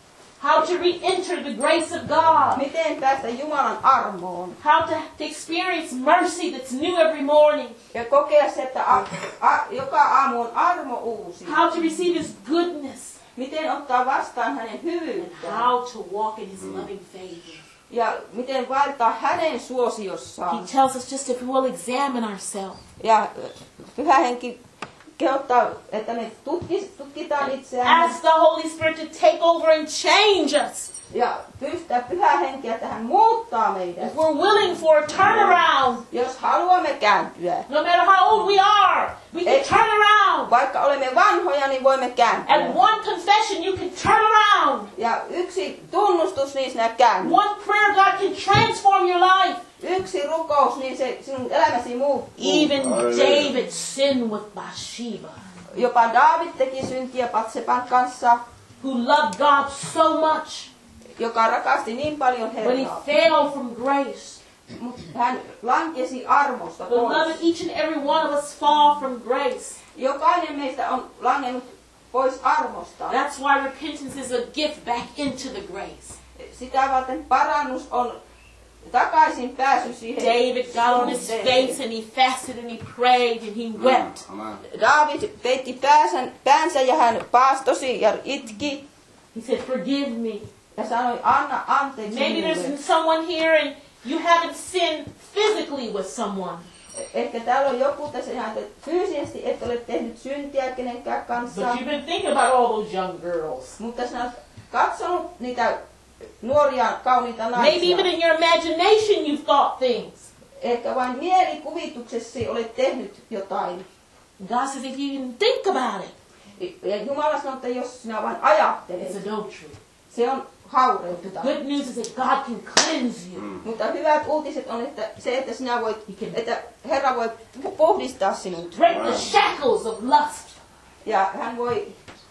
How to re-enter the grace of God. miten päästä Jumalan armoon. How to experience mercy that's new every morning. Ja kokea se, että joka aamu on armo uusi. How to receive His goodness. Miten ottaa vastaan hänen And hyvyyttään. how to walk in His loving favor. Ja miten vaeltaa hänen He suosiossaan. tells us just if we will examine ourselves. Ja Pyhä Henki kehottaa, että me tutkitaan itseämme. Ask the Holy Spirit to take over and change us. Ja pyytää Pyhää Henkeä, että hän muuttaa meidät. If we're willing for a turnaround, Jos haluamme kääntyä, no matter how old we are, we can turn around. vaikka olemme vanhoja, niin voimme kääntyä. At one confession, you can turn around. Ja yksi tunnustus, niin sinä käännyt. One prayer, God can transform your life. Yksi rukous, niin se sinun elämäsi muuttuu. Even David sinned with Bathsheba, Jopa Daavid teki syntiä Batseban kanssa, who loved God so much, joka rakasti niin paljon but he Herraa. fell from grace. Mutta hän lankesi armosta Beloved, pois. each and every one of us fall from grace. Jokainen meistä on langennut pois armosta. That's why repentance is a gift back into the grace. Sitä varten parannus on takaisin pääsy siihen. David got on his face and he fasted and he prayed and he wept. Amen. David peitti päänsä ja hän paastosi ja itki He said, forgive me. ja sanoi, anna anteeksi Maybe minulle. there's someone here and you haven't sinned physically with someone. Ehkä täällä on joku tässä ihan, että fyysisesti et ole tehnyt syntiä kenenkään kanssa, But you've been thinking about all those young girls. mutta sinä olet katsonut niitä nuoria kauniita Maybe naisia. even in your imagination you've thought things. Ehkä vain mielikuvituksesi olet tehnyt jotain. God says if you even think about it, Ja Jumala sanoo, että jos sinä vain it's ajattelet, adultery. se on haureutta. Good news is that God can cleanse you. Mutta hyvät uutiset on, että se, että sinä voit, että Herra voi puhdistaa sinut. Break the shackles of lust. Ja hän voi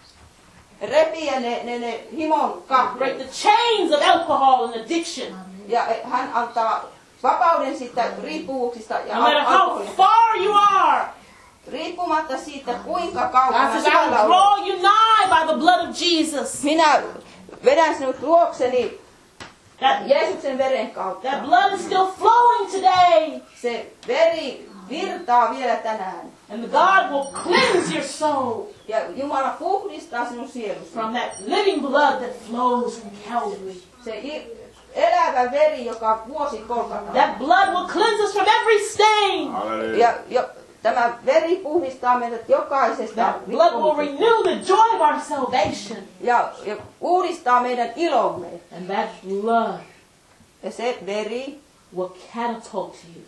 repiä ne himon Break kahleet. the chains of alcohol and addiction. Ja hän antaa vapauden siitä riippuvuuksista ja No matter how alkoholista. far you are, Riippumatta siitä, kuinka God kaukana says, I sinä will olet. draw you nigh by the blood of Jesus. Minä vedän sinut luokseni That, Jeesuksen veren kautta. that blood is still flowing today. Se veri virtaa vielä tänään. And God will cleanse your soul Ja Jumala puhdistaa sinun sielusi. from that living blood that flows from Calvary. Se elävä veri, joka vuosi kolkataan. That blood will cleanse us from every stain. Hallelujah. Ja tämä veri puhdistaa meidät jokaisesta That blood will rikkomuksesta. renew the joy of our salvation. Ja uudistaa meidän ilomme. And that blood Ja se veri will catapult you,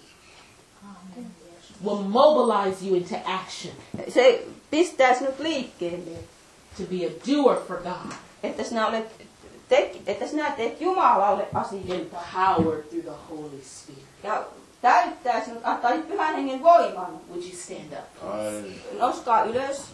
will mobilize you into action se pistää sinut liikkeelle. to be a doer for God, Että sinä teet Jumalalle asioita. empowered through the Holy Spirit. Ja täyttää sinut, antaa Pyhän Hengen voiman. Would you stand up? Hallelujah. Noskaa ylös.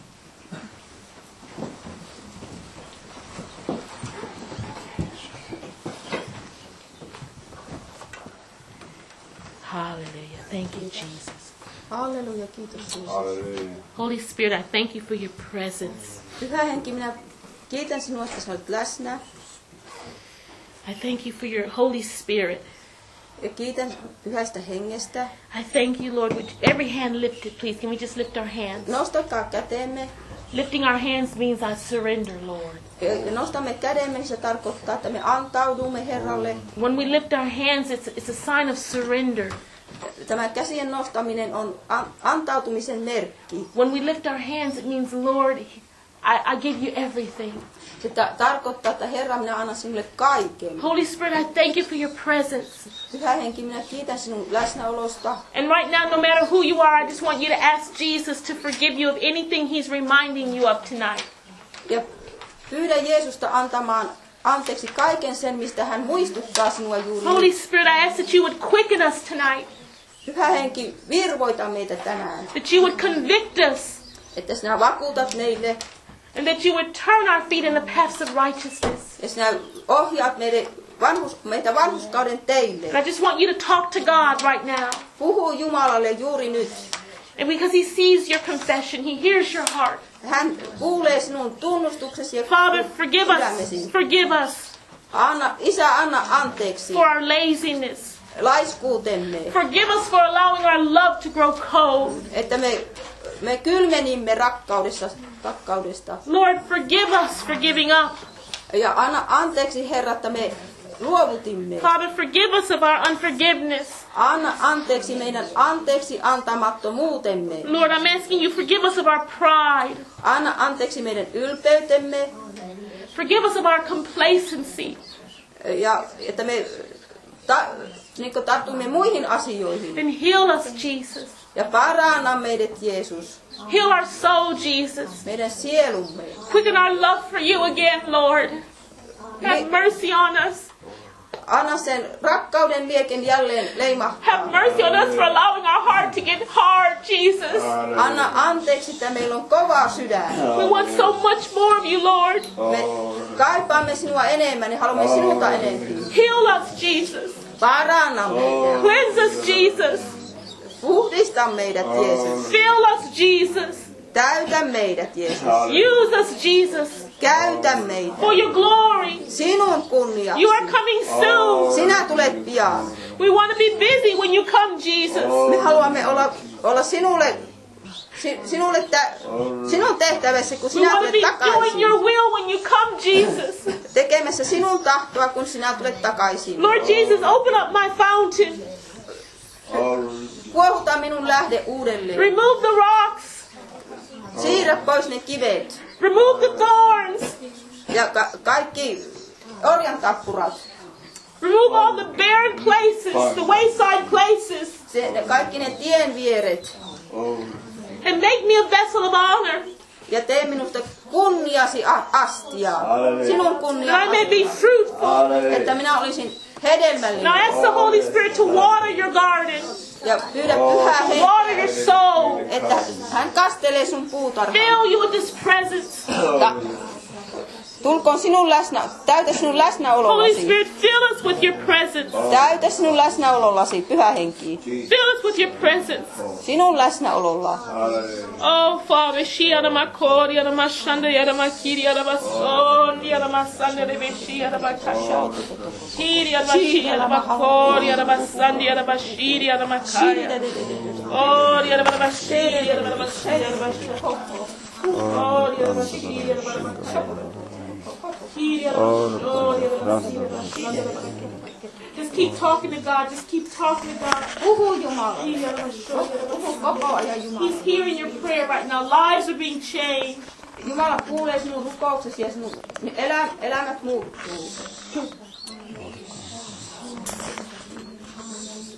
Hallelujah. Thank you, Jesus. Halleluja, kiitos Jeesus. Hallelujah. Holy Spirit, I thank you for your presence. Pyhä Henki, minä kiitän sinua, että sinä olet läsnä. I thank you for your Holy Spirit. Ja kiitän Pyhästä Hengestä. I thank you, Lord. Would every hand lifted, please? Can we just lift our hands? Nostakaa kätemme. Lifting our hands means I surrender, Lord. Nostamme kädemme, se tarkoittaa, että me antaudumme Herralle. When we lift our hands, it's a sign of surrender. Tämä käsien nostaminen on antautumisen merkki. When we lift our hands, it means, Lord, I give you everything. Se tarkoittaa, että Herra, minä annan sinulle kaiken. Holy Spirit, I thank you for your presence. Pyhä Henki, minä kiitän sinun läsnäolosta. And right now, no matter who you are, I just want you to ask Jesus to forgive you of anything he's reminding you of tonight. Ja pyydä Jeesusta antamaan anteeksi kaiken sen, mistä hän muistuttaa sinua juuri. Holy Spirit, I ask that you would quicken us tonight. Pyhä Henki, virvoita meitä tänään. That you would convict us. Että sinä vakuutat meille. And that you would turn our feet in the paths of righteousness. Ja sinä ohjaat meitä vanhurskauden teille. And I just want you to talk to God right now. Puhu Jumalalle juuri nyt. And because he sees your confession, he hears your heart. Hän kuulee sinun tunnustuksesi ja Father, forgive sydämesi. us. Forgive us Isä, anna anteeksi for our laziness. laiskuutemme. Forgive us for allowing our love to grow cold. Että me kylmenimme rakkaudesta. Lord, forgive us for giving up. Ja anna anteeksi, Herra, että me luovutimme. Father, forgive us of our unforgiveness. Anna anteeksi meidän anteeksi antamattomuutemme. Lord, I'm asking you, forgive us of our pride. Anna anteeksi meidän ylpeytemme. Forgive us of our complacency. Ja että me tartumme muihin asioihin. And heal us, Jesus. Ja paranna meidät, Jeesus. Heal our soul, Jesus. Meidän sielumme. Quicken our love for you again, Lord. Have mercy on us. Anna sen rakkauden lieken jälleen leima. Have mercy on us for allowing our heart to get hard, Jesus. Anna anteeksi, että meillä on kova sydän. We want so much more of you, Lord. Me kaipaamme sinua enemmän ja haluamme sinulta enemmän. Heal us, Jesus. Paranna meitä. Cleanse us, Jesus. Puhdista meidät, Jeesus. Fill us, Jesus. Täytä meidät, Jeesus. Use us, Jesus. Käytä meitä. For your glory. Sinun kunniaksi. You are coming soon. Sinä tulet pian. We want to be busy when you come, Jesus. Me haluamme olla sinun tehtävässä, kun We sinä want to tulet be doing takaisin. your will when you come, Jesus. Tekemässä sinun tahtoa, kun sinä tulet takaisin. Lord Jesus, open up my fountain. Kuohuta minun lähde uudelleen. Remove the rocks. Siirrä pois ne kivet. Remove the thorns. Ja kaikki orjantappurat. Remove all the barren places, the wayside places. Kaikki ne tien vieret. And make me a vessel of honor. Ja tee minusta kunniasi astia. Sinun That I kunniasi. may be fruitful. Että minä olisin Now hedelmällinen. ask the Holy Spirit to water your garden. Ja pyydä Pyhää Henkeä, Water your soul. että hän kastelee sun puutarhaa. Fill you with His presence. Tulkoon täytä sinun Holy läsnäolollasi. Spirit, fill us with your presence. Täytä sinun läsnäolollasi, Pyhä Henki. Fill us with your presence. Sinun läsnäololla. Oh, Father, Shiana Makori, Yana Mashanda, Yana Makiri, Yana Mason, Yana Masanda, Rebeshi, Yana Makasha. Hiri, Yana Mashi, Yana Makori, Yana Masandi, Yana Bashiri, Yana Makaya. Oh, Yana Bashiri, Yana Bashiri, Yana Bashiri. Oh, Yana Bashiri, Yana Bashiri. Just keep talking to God. Just keep talking to God. Puhu Jumalalle. Puhu koko ajan Jumalalle. He's hearing your prayer right now. Lives are being changed. Jumala kuulee sinun rukouksesi ja sinun elämät muuttuu.